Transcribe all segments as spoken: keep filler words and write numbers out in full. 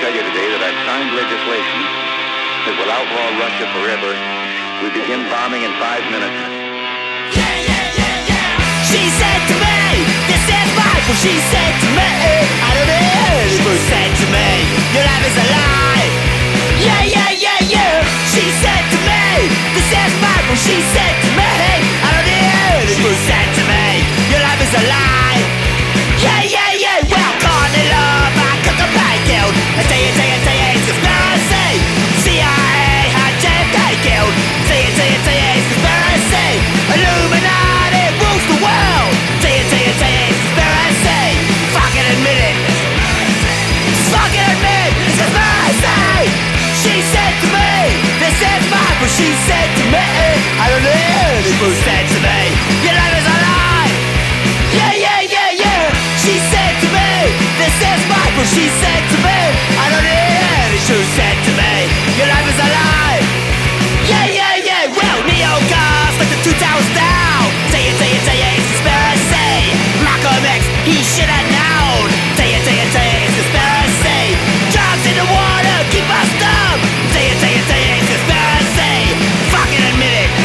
tell you today that I've signed legislation that will outlaw Russia forever. We begin bombing in five minutes. Yeah, yeah, yeah, yeah. She said to me, this is Bible. She said to me, I don't know. She said to me, your life is a lie. Yeah, yeah, yeah, yeah. She said to me, this is Bible. She said to me, I don't know. She said to me, your life is a lie. Yeah, yeah, yeah. Well, call it love. I cut the pie killed. I say it, say it, say it. It's conspiracy. C I A had J F K killed. Say it, say it, say it. It's conspiracy. Illuminati rules the world. Say it, say it, say it. It's conspiracy. Fucking admit it. Just fucking admit it's conspiracy. She said to me, this is Bible. She said to me, I don't know. This fool said to me, your life is a lie. Yeah, yeah, yeah, yeah. She said to me, this is Bible. She said to me, I don't know. This fool said to me, your life is a lie. Yeah, yeah, yeah. Well, neo-cons like the two towers down. Say it, say it, say it. It's conspiracy. Malcolm X, he should have known. Say it, say it, say it. It's conspiracy. Drugs in the water keep us dumb. Say it, say it, say it. It's conspiracy. Fucking admit it.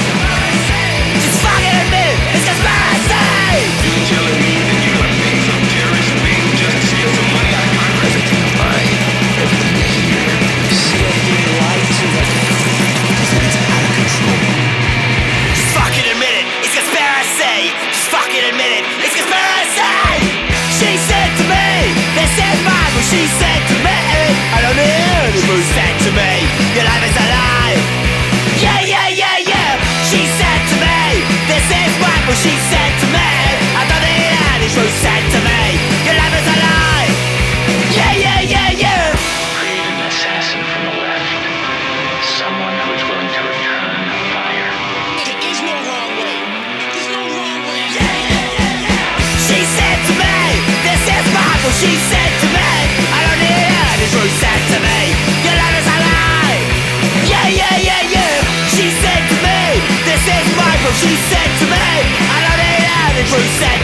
Just fucking admit it. It's conspiracy. You telling me that you got paid some terrorist being just to steal some money out of Congress? Why, every year, C I A lies to us. It's out of control. Just fucking admit it. It's conspiracy. Just fucking admit it. It's conspiracy. She said to me, this is Bible. She said to me, I don't know. This fool said to me, your life is a lie. Yeah, yeah, yeah, yeah. She said to me, this is Bible. She said to me, I don't know. This fool said to me, your life is a lie. Yeah, yeah, yeah, yeah. Create an assassin from the left. Someone who is willing to return fire. There is no wrong way. There's no wrong way. Yeah, yeah, yeah, yeah. She said to me, this is Bible. She said to me, I don't need it. This fool said to me, your life is a lie. Yeah, yeah, yeah, yeah. She said to me, this is Bible. She said to me, I don't need it. This fool said